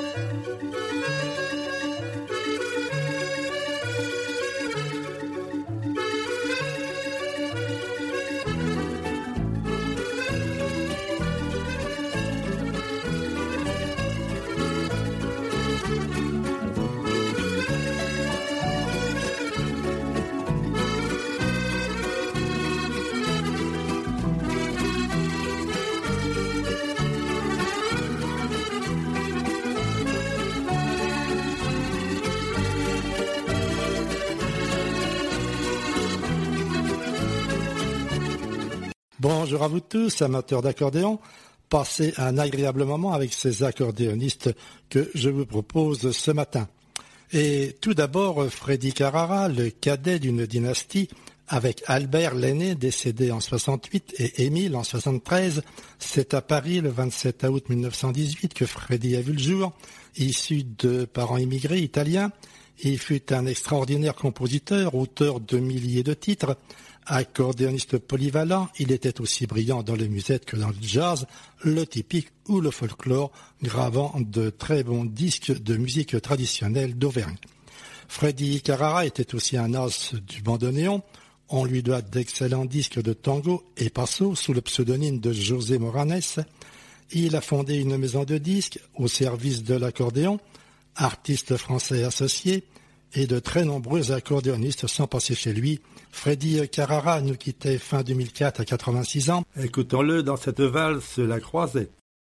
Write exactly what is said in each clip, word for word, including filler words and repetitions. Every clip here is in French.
Bonjour à vous tous, amateurs d'accordéon. Passez un agréable moment avec ces accordéonistes que je vous propose ce matin. Et tout d'abord, Freddy Carrara, le cadet d'une dynastie, avec Albert l'aîné, décédé en soixante-huit, et Émile en soixante-treize. C'est à Paris, le vingt-sept août mille neuf cent dix-huit, que Freddy a vu le jour. Issu de parents immigrés italiens, il fut un extraordinaire compositeur, auteur de milliers de titres. Accordéoniste polyvalent, il était aussi brillant dans le musette que dans le jazz, le typique ou le folklore, gravant de très bons disques de musique traditionnelle d'Auvergne. Freddy Carrara était aussi un as du bandoneon. On lui doit d'excellents disques de tango et passo sous le pseudonyme de José Moranes. Il a fondé une maison de disques au service de l'accordéon, artiste français associé, et de très nombreux accordéonistes sont passés chez lui. Freddy Carrara nous quittait fin deux mille quatre à quatre-vingt-six ans. Écoutons-le dans cette valse La Croisette.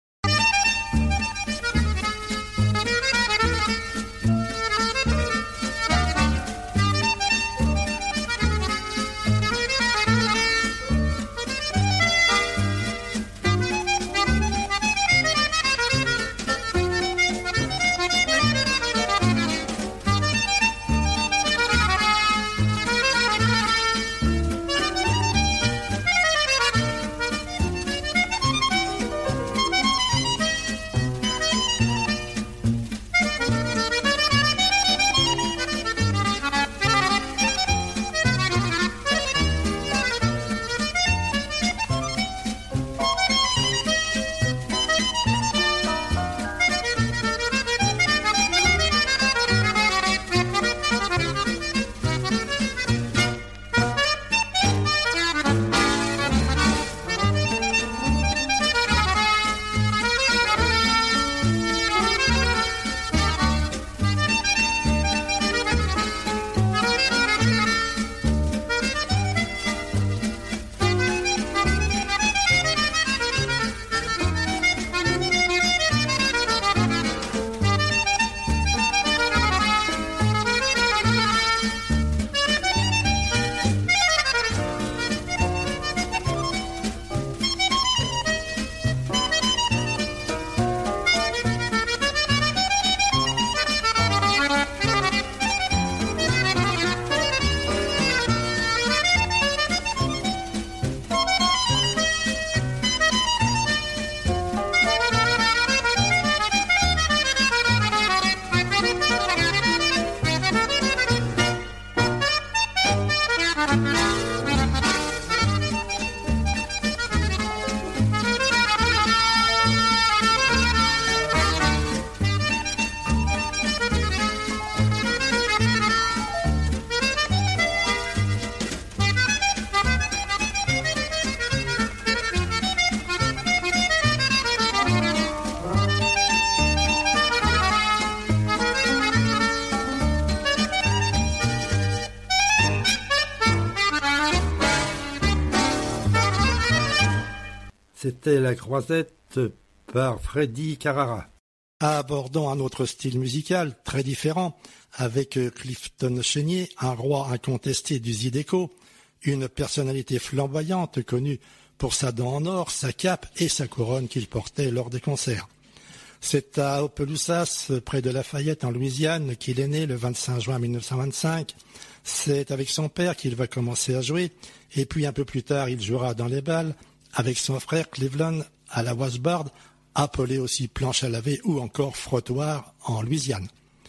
C'était La Croisette par Freddy Carrara. Abordons un autre style musical très différent avec Clifton Chenier, un roi incontesté du Zydeco, une personnalité flamboyante connue pour sa dent en or, sa cape et sa couronne qu'il portait lors des concerts. C'est à Opelousas, près de Lafayette en Louisiane, qu'il est né le vingt-cinq juin mille neuf cent vingt-cinq. C'est avec son père qu'il va commencer à jouer et puis un peu plus tard il jouera dans les bals avec son frère Cleveland à la Wasbard, appelé aussi planche à laver ou encore frottoir en Louisiane.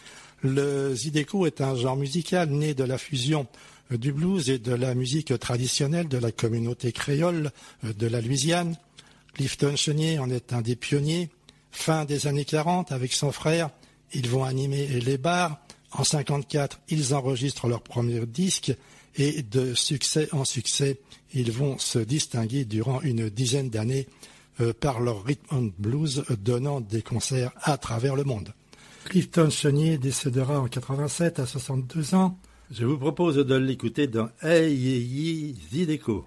Le Zydeco est un genre musical né de la fusion du blues et de la musique traditionnelle de la communauté créole de la Louisiane. Clifton Chenier en est un des pionniers. Fin des années quarante, avec son frère, ils vont animer les bars. En cinquante-quatre, ils enregistrent leur premier disque et de succès en succès, ils vont se distinguer durant une dizaine d'années euh, par leur rhythm and blues, donnant des concerts à travers le monde. Clifton Chenier décédera en quatre-vingt-sept à soixante-deux ans. Je vous propose de l'écouter dans Hey Ye Zydeco.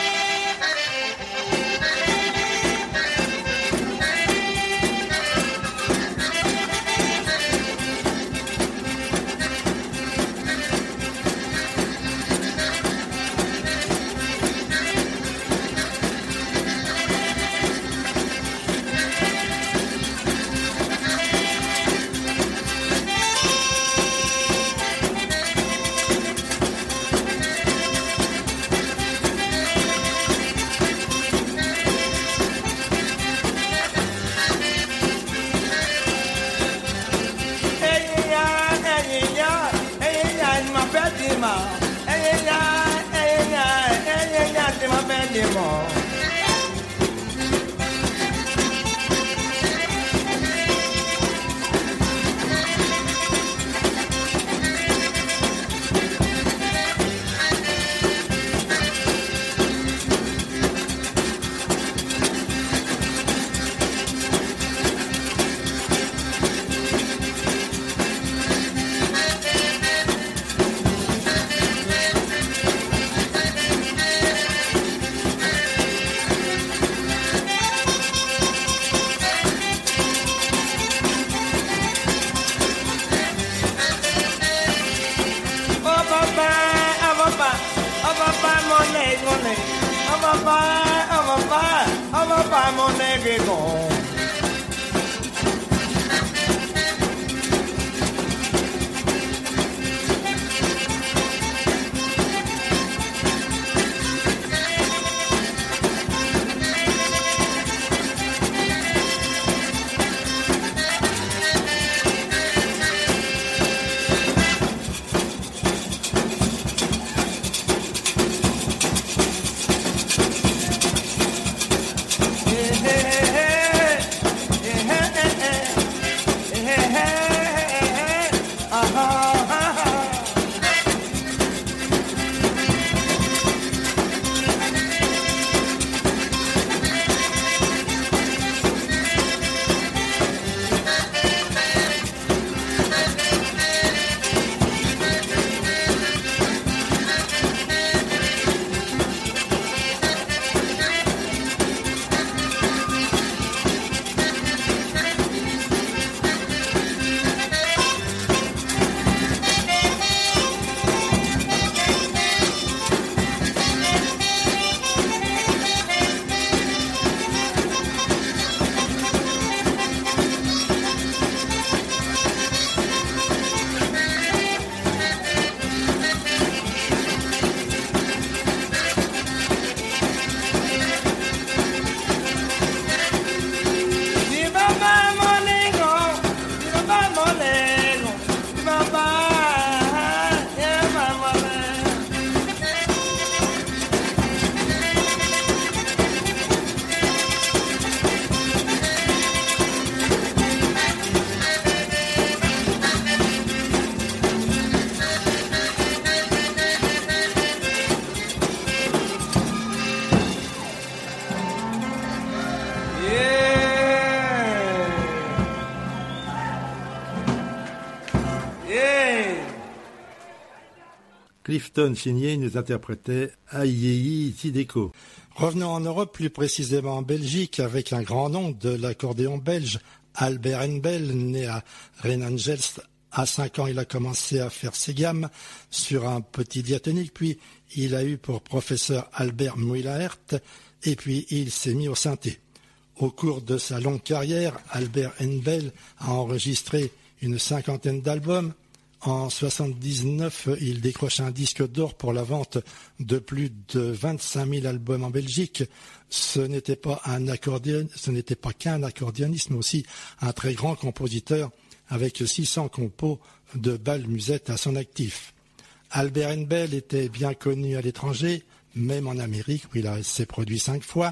Clifton Chenier nous interprétait Hey Ye Zydeco. Revenons en Europe, plus précisément en Belgique, avec un grand nom de l'accordéon belge, Albert Henbel, né à Renangels. À cinq ans, il a commencé à faire ses gammes sur un petit diatonique, puis il a eu pour professeur Albert Muilaert, et puis il s'est mis au synthé. Au cours de sa longue carrière, Albert Henbel a enregistré une cinquantaine d'albums. En soixante-dix-neuf, il décroche un disque d'or pour la vente de plus de vingt-cinq mille albums en Belgique. Ce n'était pas un accordéon, ce n'était pas qu'un accordéoniste, mais aussi un très grand compositeur avec six cents compos de bal musette à son actif. Albert Henbel était bien connu à l'étranger, même en Amérique où il s'est produit cinq fois.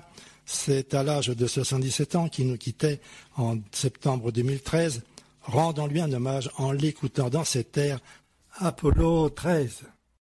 C'est à l'âge de soixante-dix-sept ans qu'il nous quittait en septembre deux mille treize. Rendons-lui un hommage en l'écoutant dans cet air Apollo treize.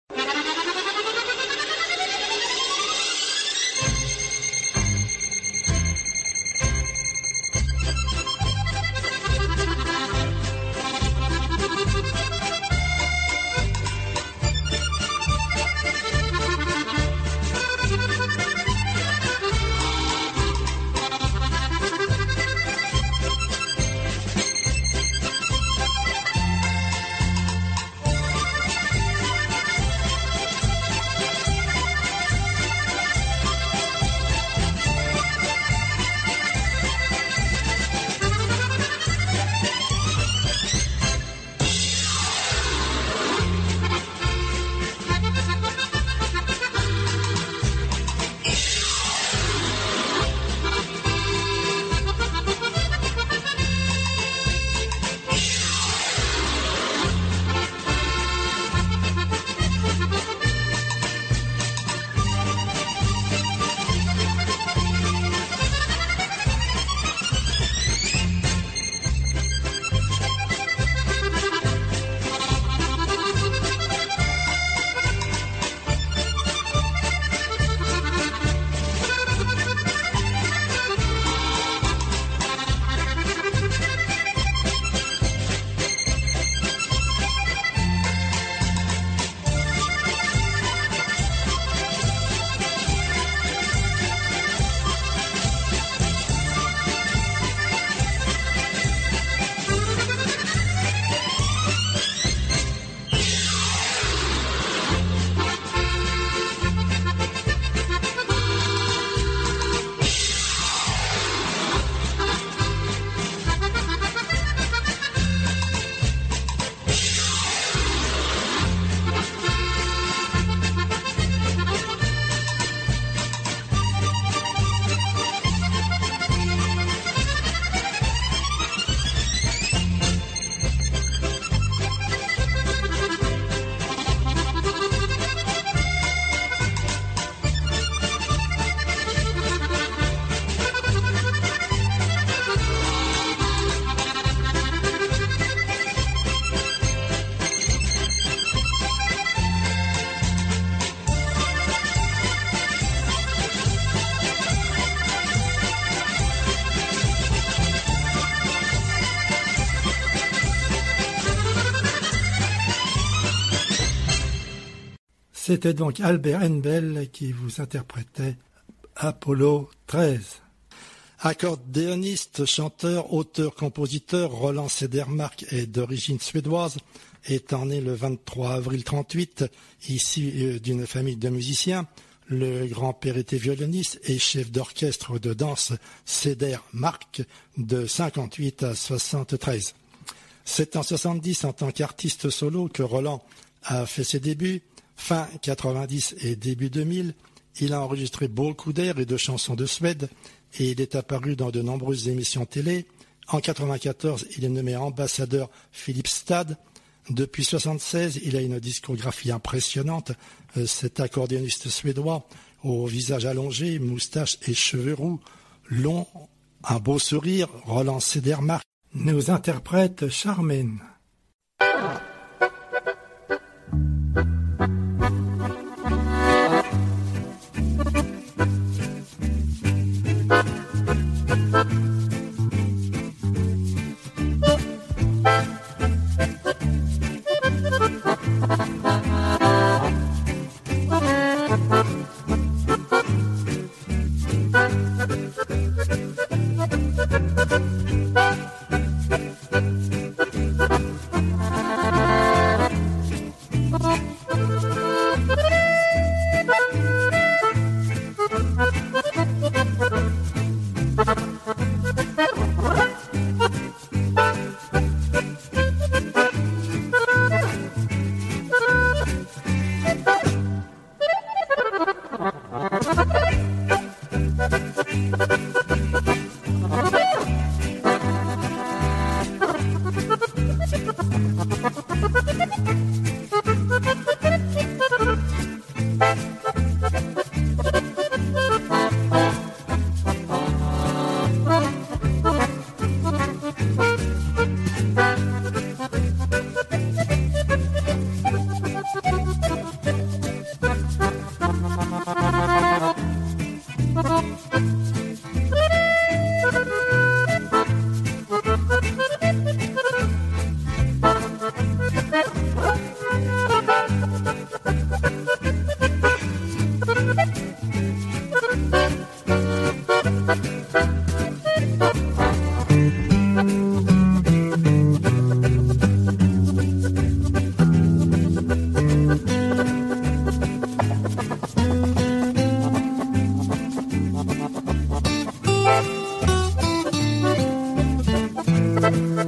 C'était donc Albert Henbel qui vous interprétait Apollo treize. Accordéoniste, chanteur, auteur, compositeur, Roland Cedermark est d'origine suédoise, étant né le vingt-trois avril trente-huit, issu d'une famille de musiciens. Le grand-père était violoniste et chef d'orchestre de danse Cedermark de cinquante-huit à soixante-treize. C'est en soixante-dix, en tant qu'artiste solo, que Roland a fait ses débuts. Fin quatre-vingt-dix et début deux mille, il a enregistré beaucoup d'airs et de chansons de Suède et il est apparu dans de nombreuses émissions télé. En quatre-vingt-quatorze, il est nommé ambassadeur Philippe Stad. Depuis soixante-seize, il a une discographie impressionnante. Cet accordéoniste suédois, au visage allongé, moustache et cheveux roux, longs, un beau sourire, Roland Cedermark, nous interprète Charmaine.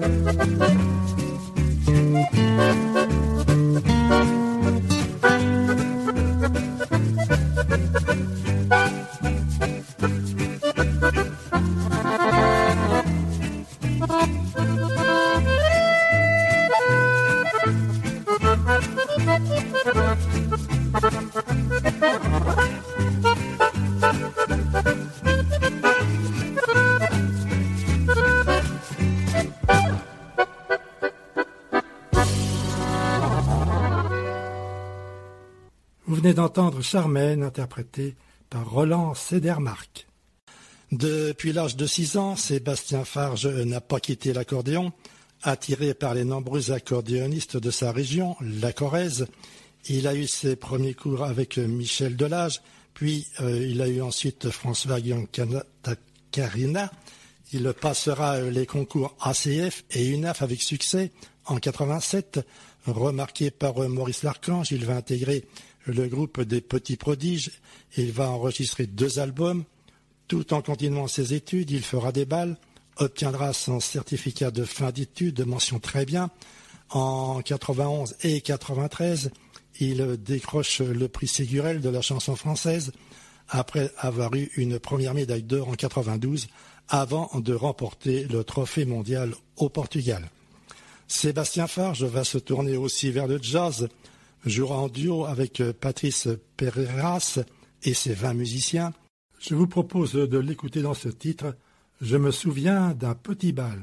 Vous venez d'entendre Charmaine, interprétée par Roland Cedermark. Depuis l'âge de six ans, Sébastien Farge n'a pas quitté l'accordéon. Attiré par les nombreux accordéonistes de sa région, la Corrèze, il a eu ses premiers cours avec Michel Delage, puis euh, il a eu ensuite François Giancarina. Il passera les concours A C F et U N A F avec succès en quatre-vingt-sept. Remarqué par Maurice Larchange, il va intégrer le groupe des Petits Prodiges. Il va enregistrer deux albums. Tout en continuant ses études, il fera des bals, obtiendra son certificat de fin d'études de mention très bien. En quatre-vingt-onze et quatre-vingt-treize, il décroche le prix Ségurel de la chanson française après avoir eu une première médaille d'or en quatre-vingt-douze avant de remporter le trophée mondial au Portugal. Sébastien Farge va se tourner aussi vers le jazz, jouera en duo avec Patrice Pereiras et ses vingt musiciens. Je vous propose de l'écouter dans ce titre « Je me souviens d'un petit bal ».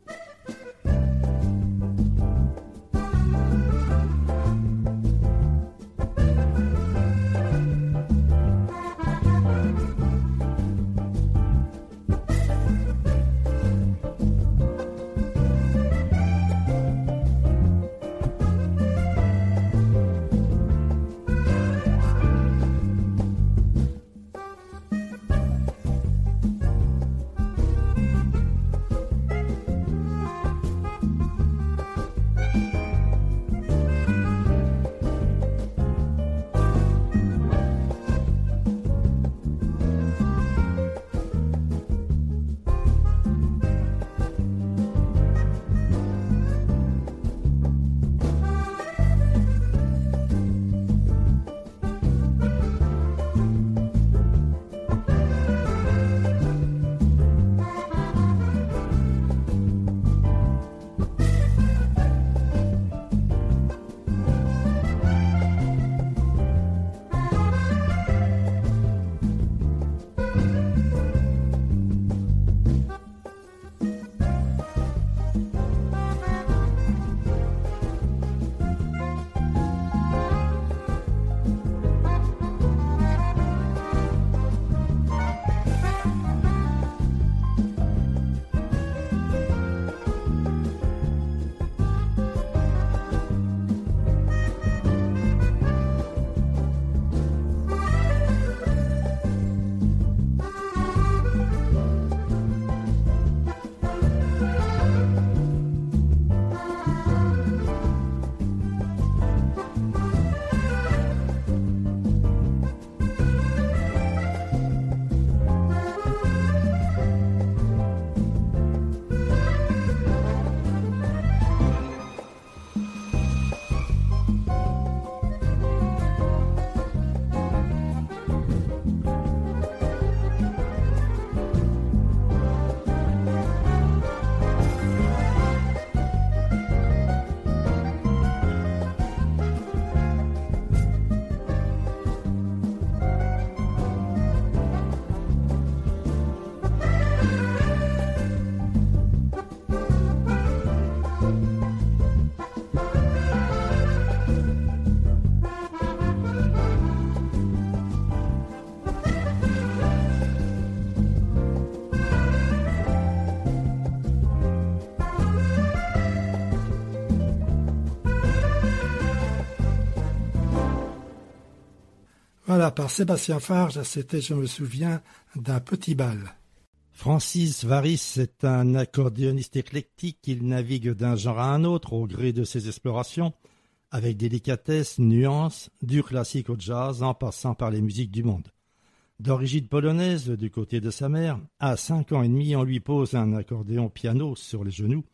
Voilà, par Sébastien Farge, c'était, je me souviens, d'un petit bal. Francis Varis est un accordéoniste éclectique. Il navigue d'un genre à un autre au gré de ses explorations, avec délicatesse, nuance, du classique au jazz, en passant par les musiques du monde. D'origine polonaise, du côté de sa mère, à cinq ans et demi, on lui pose un accordéon piano sur les genoux,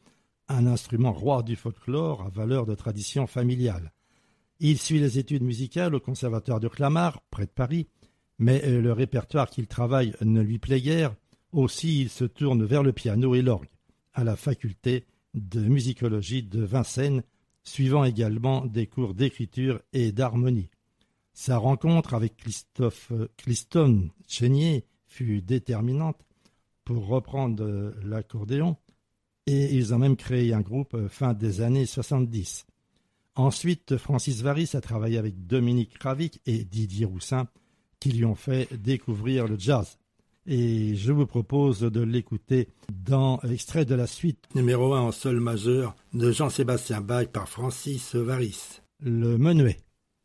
un instrument roi du folklore à valeur de tradition familiale. Il suit les études musicales au Conservatoire de Clamart, près de Paris, mais le répertoire qu'il travaille ne lui plaît guère. Aussi, il se tourne vers le piano et l'orgue, à la faculté de musicologie de Vincennes, suivant également des cours d'écriture et d'harmonie. Sa rencontre avec Christophe Clistone Chénier fut déterminante pour reprendre l'accordéon, et ils ont même créé un groupe fin des années soixante-dix. Ensuite, Francis Varis a travaillé avec Dominique Ravik et Didier Roussin, qui lui ont fait découvrir le jazz. Et je vous propose de l'écouter dans l'extrait de la suite numéro un en sol majeur de Jean-Sébastien Bach par Francis Varis, le menuet.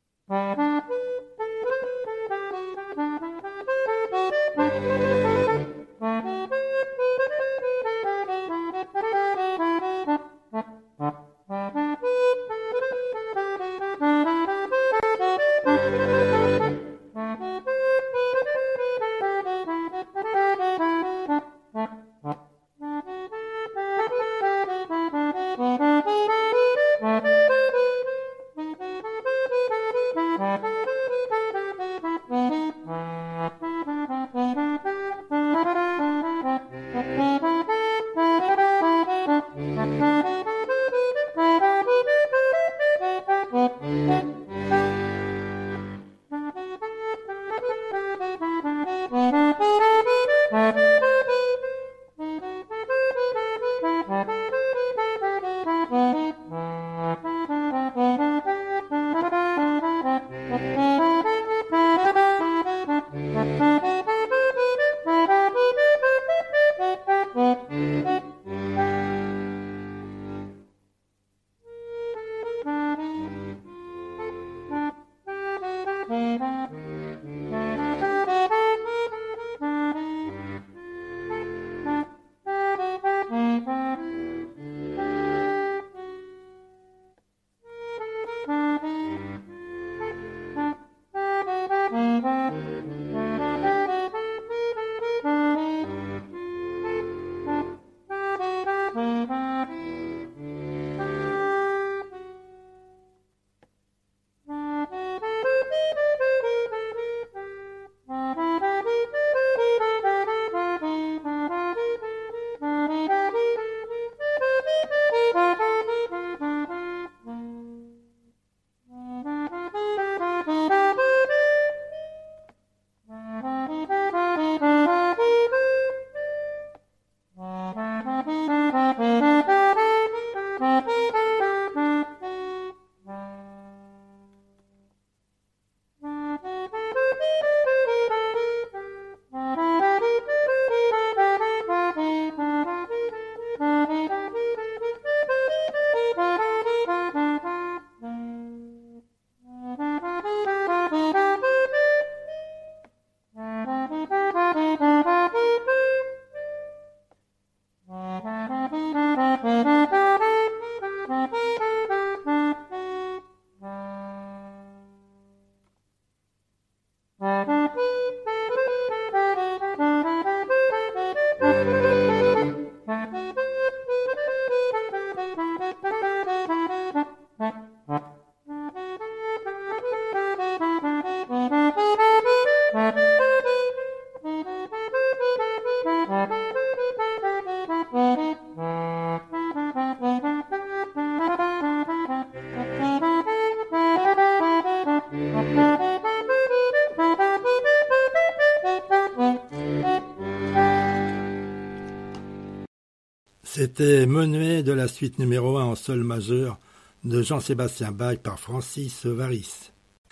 C'était Menuet de la suite numéro un en sol majeur de Jean-Sébastien Bach par Francis Varis.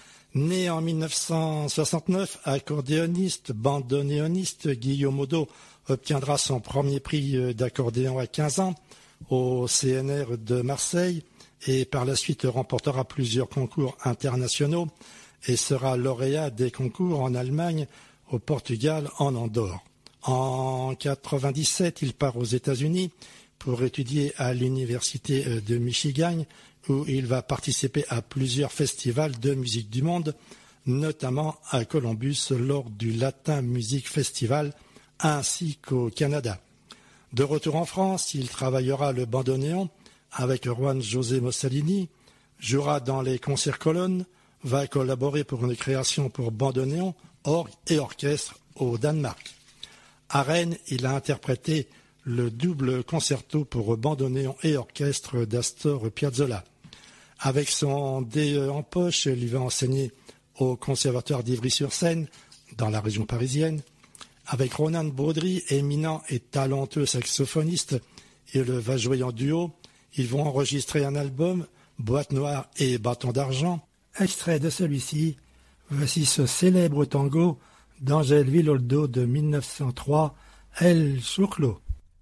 Né en mille neuf cent soixante-neuf, accordéoniste, bandoneoniste, Guillaume Audot obtiendra son premier prix d'accordéon à quinze ans au C N R de Marseille et par la suite remportera plusieurs concours internationaux et sera lauréat des concours en Allemagne, au Portugal, en Andorre. En quatre-vingt-dix-sept, il part aux États-Unis pour étudier à l'université de Michigan, où il va participer à plusieurs festivals de musique du monde, notamment à Columbus lors du Latin Music Festival, ainsi qu'au Canada. De retour en France, il travaillera le bandoneon avec Juan José Mussolini, jouera dans les concerts colonnes, va collaborer pour une création pour bandoneon, orgue et orchestre au Danemark. À Rennes, il a interprété le double concerto pour bandoneon et orchestre d'Astor Piazzolla. Avec son D E en poche, il va enseigner au Conservatoire d'Ivry-sur-Seine, dans la région parisienne. Avec Ronan Baudry, éminent et talentueux saxophoniste, il va jouer en duo. Ils vont enregistrer un album, Boîte Noire et Bâton d'Argent. Extrait de celui-ci, voici ce célèbre tango d'Angel Villoldo de mille neuf cent trois, El Choclo.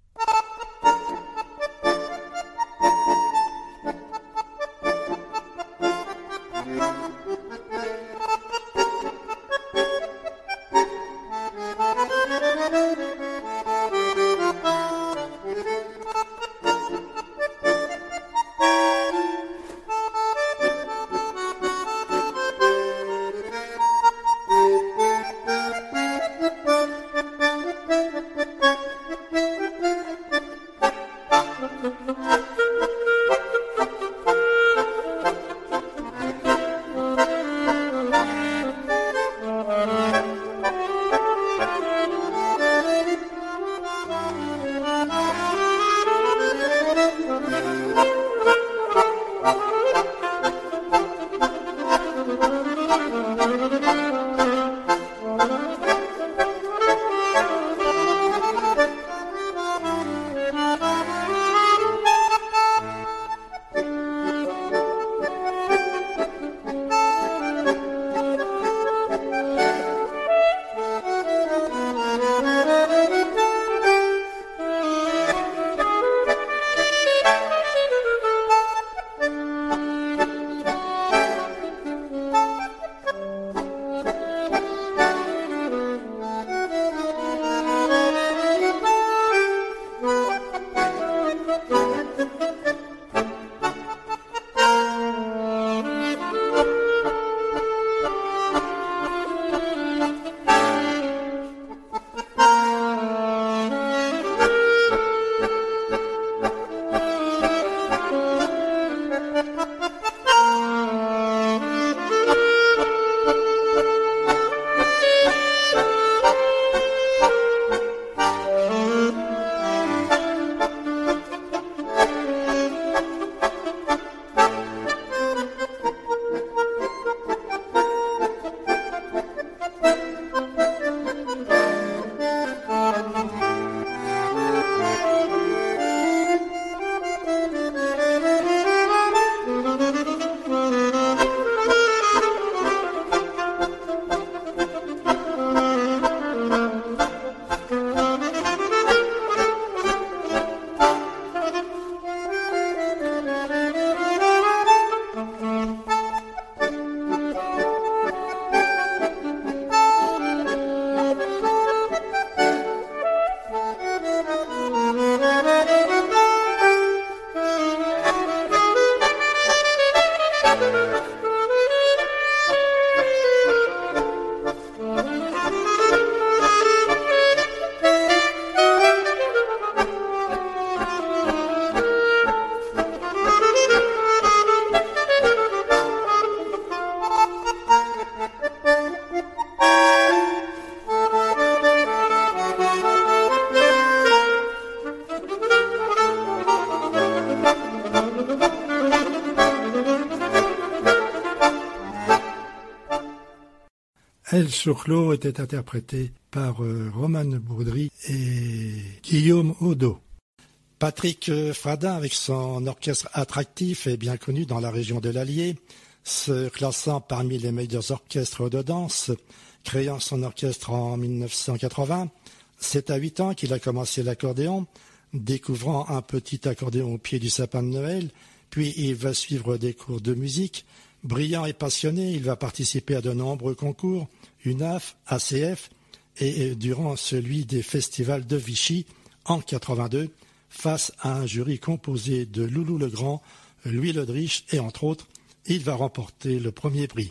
El Choclo était interprété par euh, Roman Baudry et Guillaume Odo. Patrick Fradin, avec son orchestre attractif et bien connu dans la région de l'Allier, se classant parmi les meilleurs orchestres de danse, créant son orchestre en mille neuf cent quatre-vingts, c'est à huit ans qu'il a commencé l'accordéon, découvrant un petit accordéon au pied du sapin de Noël, puis il va suivre des cours de musique. Brillant et passionné, il va participer à de nombreux concours, U N A F, A C F, et durant celui des festivals de Vichy en quatre-vingt-deux, face à un jury composé de Loulou Legrand, Louis Ledrich et entre autres, il va remporter le premier prix.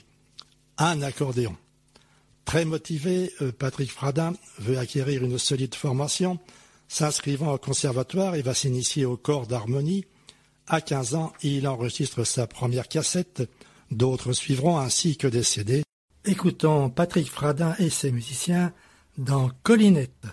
Un accordéon. Très motivé, Patrick Fradin veut acquérir une solide formation, s'inscrivant au conservatoire et va s'initier au corps d'harmonie À quinze ans, il enregistre sa première cassette. D'autres suivront ainsi que des C D. Écoutons Patrick Fradin et ses musiciens dans Collinette.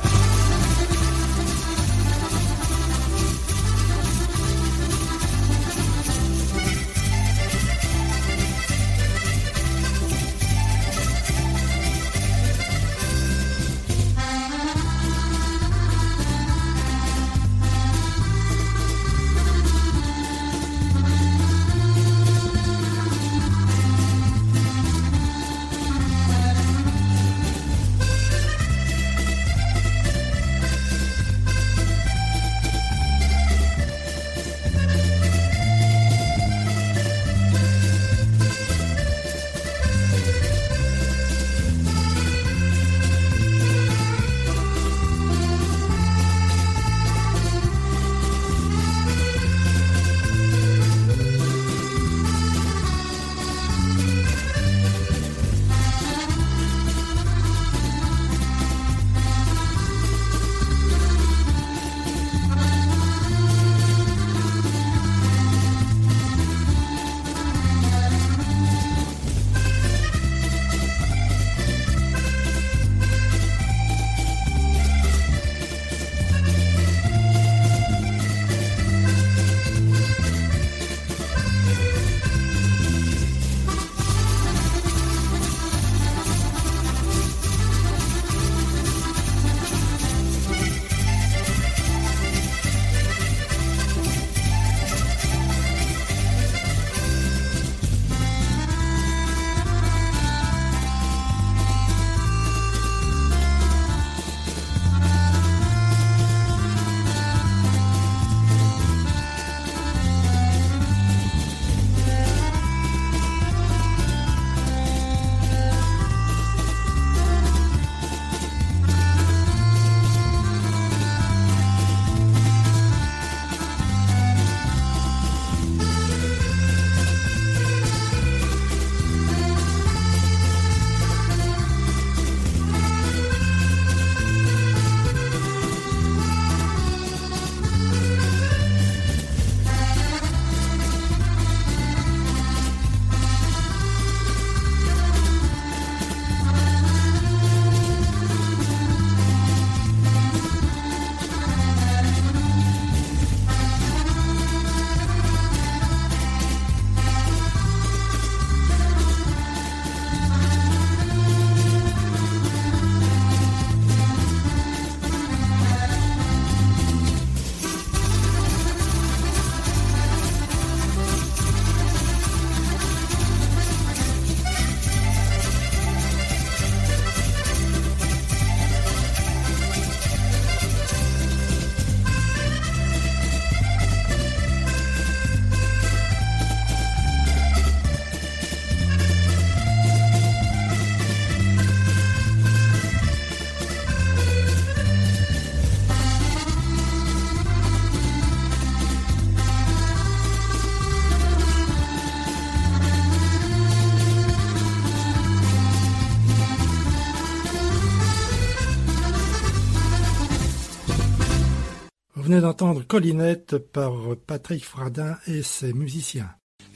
Vous venez d'entendre Collinette par Patrick Fradin et ses musiciens.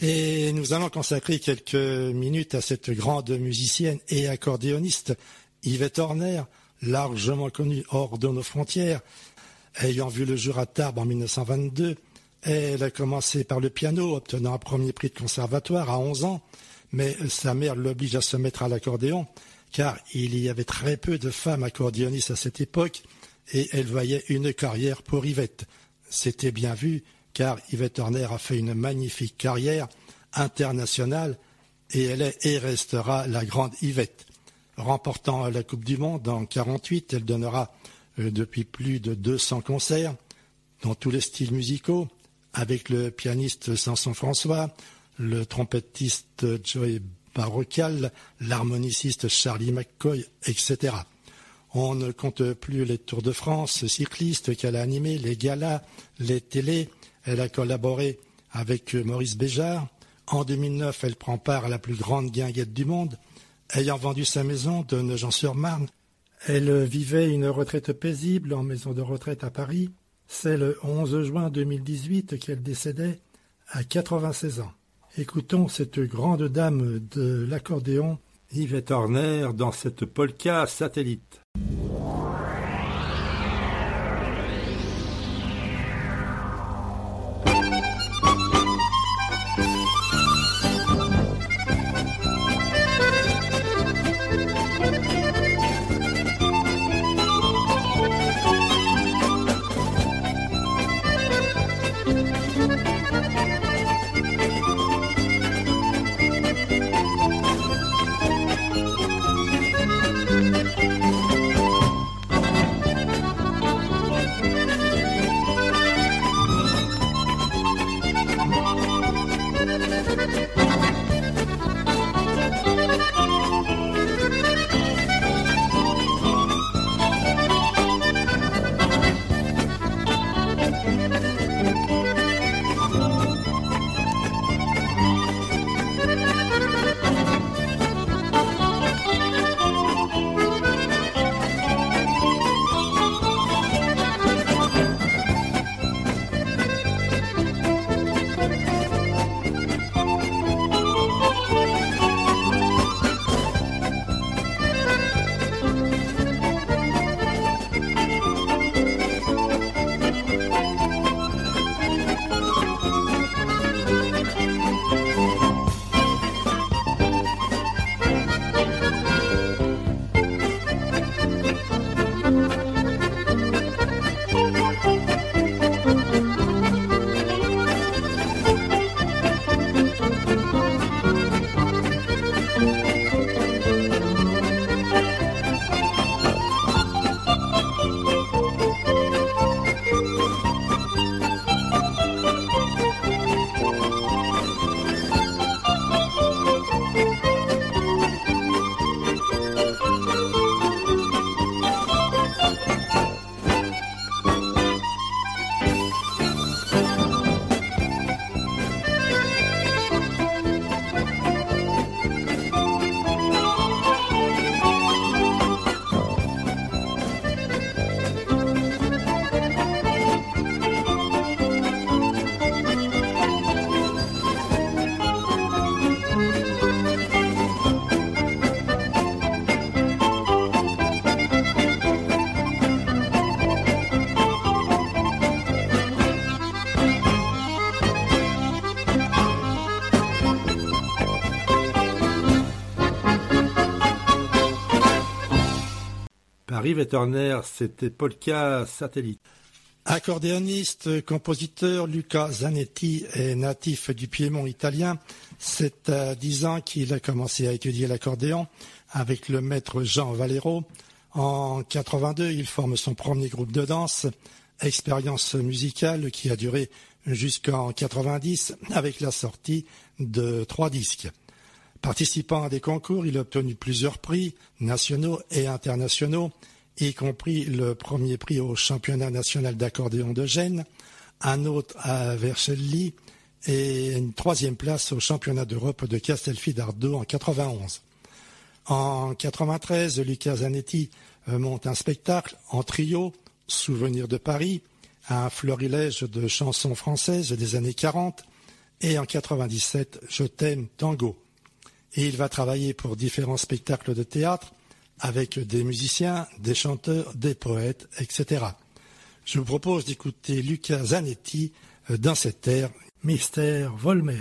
Et nous allons consacrer quelques minutes à cette grande musicienne et accordéoniste, Yvette Horner, largement connue hors de nos frontières. Ayant vu le jour à Tarbes en mille neuf cent vingt-deux, elle a commencé par le piano, obtenant un premier prix de conservatoire à onze ans, mais sa mère l'oblige à se mettre à l'accordéon, car il y avait très peu de femmes accordéonistes à cette époque, et elle voyait une carrière pour Yvette. C'était bien vu, car Yvette Horner a fait une magnifique carrière internationale, et elle est et restera la grande Yvette. Remportant la Coupe du Monde en quarante-huit, elle donnera euh, depuis plus de deux cents concerts dans tous les styles musicaux, avec le pianiste Samson François, le trompettiste Joey Barrocal, l'harmoniciste Charlie McCoy, et cetera. On ne compte plus les Tours de France cyclistes qu'elle a animés, les galas, les télés. Elle a collaboré avec Maurice Béjart. En deux mille neuf, elle prend part à la plus grande guinguette du monde. Ayant vendu sa maison de Nogent-sur-Marne, elle vivait une retraite paisible en maison de retraite à Paris. C'est le onze juin deux mille dix-huit qu'elle décédait à quatre-vingt-seize ans. Écoutons cette grande dame de l'accordéon, Yvette Horner, dans cette polka satellite. Yvette Horner, c'était polka satellite. Accordéoniste, compositeur, Luca Zanetti est natif du Piémont italien. C'est à dix ans qu'il a commencé à étudier l'accordéon avec le maître Jean Valero. En quatre-vingt-deux, il forme son premier groupe de danse, expérience musicale qui a duré jusqu'en quatre-vingt-dix avec la sortie de trois disques. Participant à des concours, il a obtenu plusieurs prix nationaux et internationaux, y compris le premier prix au championnat national d'accordéon de Gênes, un autre à Vercelli et une troisième place au championnat d'Europe de Castelfidardo en quatre-vingt-onze. En quatre-vingt-treize, Luca Zanetti monte un spectacle en trio, Souvenirs de Paris, un florilège de chansons françaises des années quarante, et en quatre-vingt-dix-sept, Je t'aime tango. Et il va travailler pour différents spectacles de théâtre avec des musiciens, des chanteurs, des poètes, et cetera. Je vous propose d'écouter Luca Zanetti dans cette air Mystère Volmer.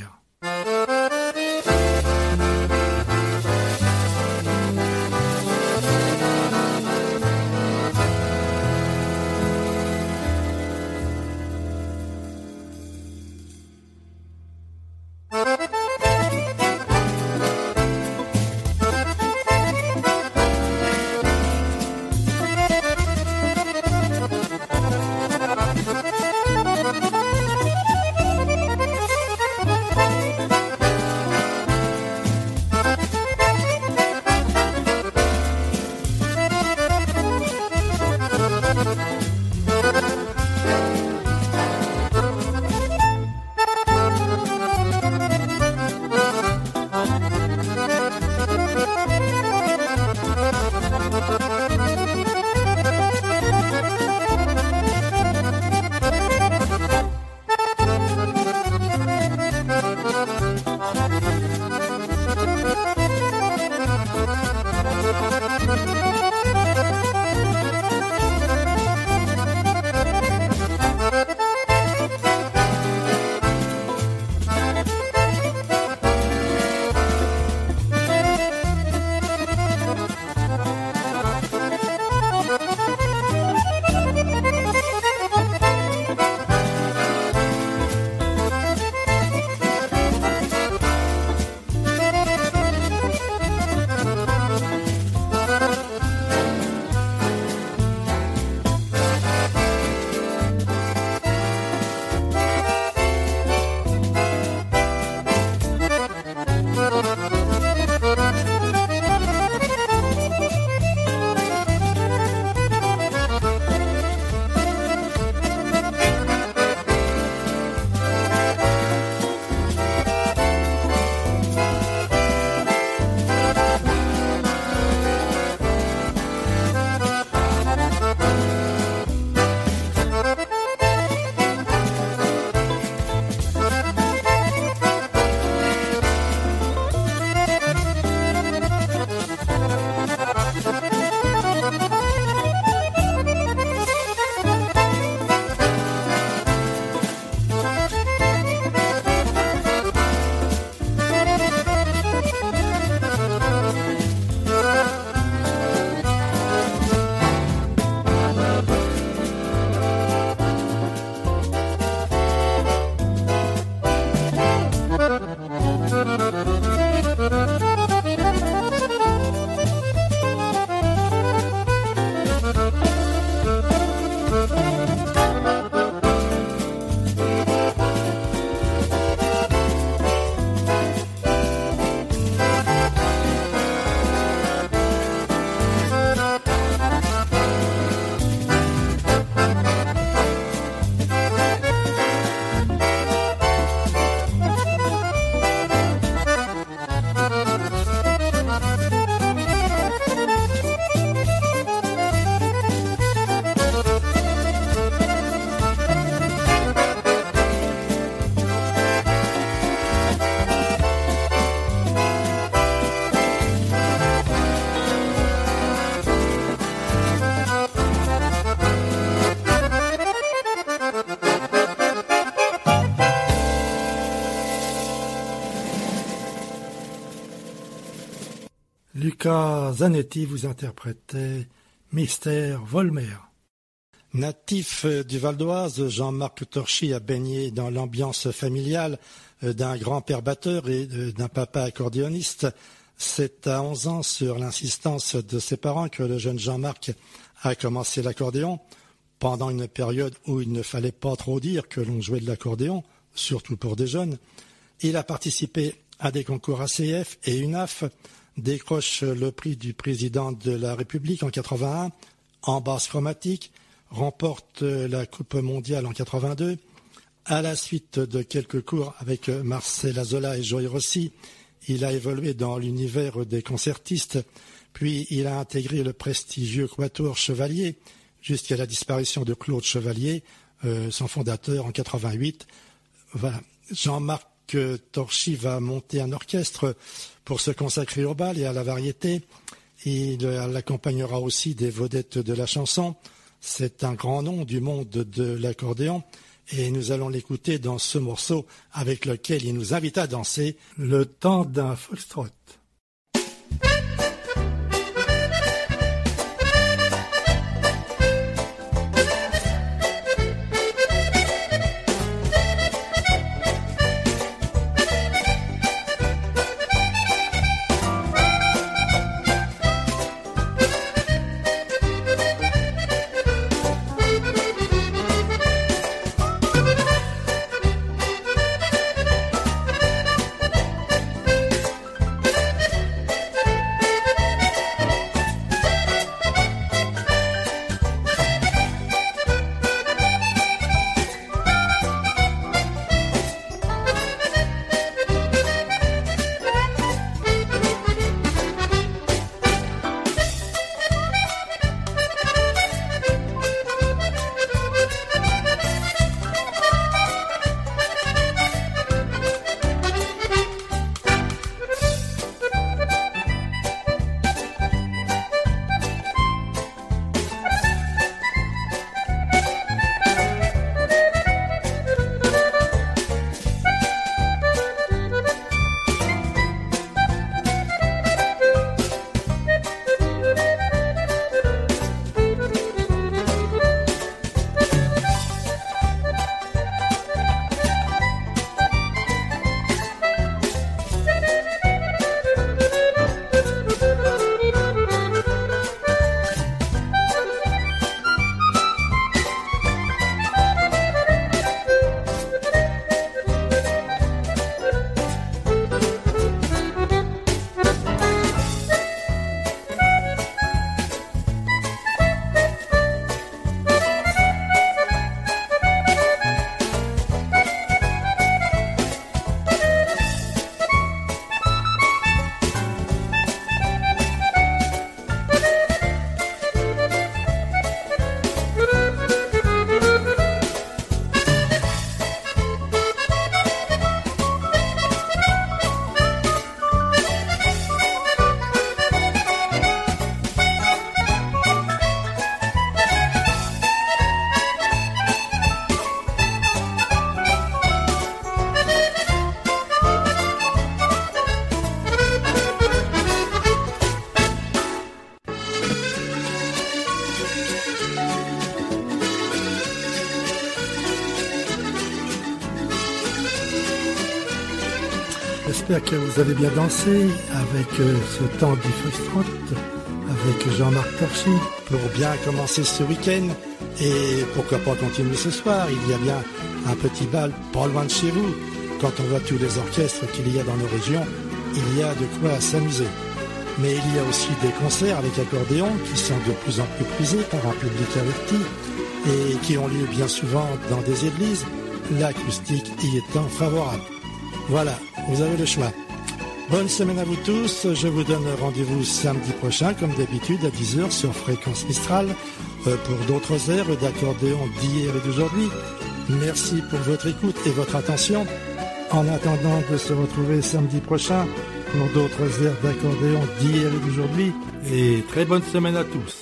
Thank you. Luca Zanetti vous interprétait Mystère Volmer. Natif du Val d'Oise, Jean-Marc Torchy a baigné dans l'ambiance familiale d'un grand-père batteur et d'un papa accordéoniste. C'est à onze ans, sur l'insistance de ses parents, que le jeune Jean-Marc a commencé l'accordéon, pendant une période où il ne fallait pas trop dire que l'on jouait de l'accordéon, surtout pour des jeunes. Il a participé à des concours A C F et U N A F, décroche le prix du président de la République en quatre-vingt-un, en basse chromatique, remporte la Coupe mondiale en quatre-vingt-deux. À la suite de quelques cours avec Marcel Azola et Joey Rossi, il a évolué dans l'univers des concertistes, puis il a intégré le prestigieux Quatuor Chevalier jusqu'à la disparition de Claude Chevalier, euh, son fondateur en quatre-vingt-huit. Voilà. Jean-Marc Torchy va monter un orchestre pour se consacrer au bal et à la variété. Il accompagnera aussi des vedettes de la chanson. C'est un grand nom du monde de l'accordéon et nous allons l'écouter dans ce morceau avec lequel il nous invite à danser, Le temps d'un foxtrot. J'espère que vous avez bien dansé avec ce temps du foxtrot, avec Jean-Marc Torchy, pour bien commencer ce week-end. Et pourquoi pas continuer ce soir. Il y a bien un petit bal pas loin de chez vous. Quand on voit tous les orchestres qu'il y a dans nos régions, il y a de quoi s'amuser. Mais il y a aussi des concerts avec accordéon qui sont de plus en plus prisés par un public averti et qui ont lieu bien souvent dans des églises, l'acoustique y étant favorable. Voilà, vous avez le choix. Bonne semaine à vous tous. Je vous donne rendez-vous samedi prochain, comme d'habitude, à dix heures sur Fréquence Mistral, euh, pour d'autres airs d'accordéon d'hier et d'aujourd'hui. Merci pour votre écoute et votre attention. En attendant de se retrouver samedi prochain pour d'autres airs d'accordéon d'hier et d'aujourd'hui. Et très bonne semaine à tous.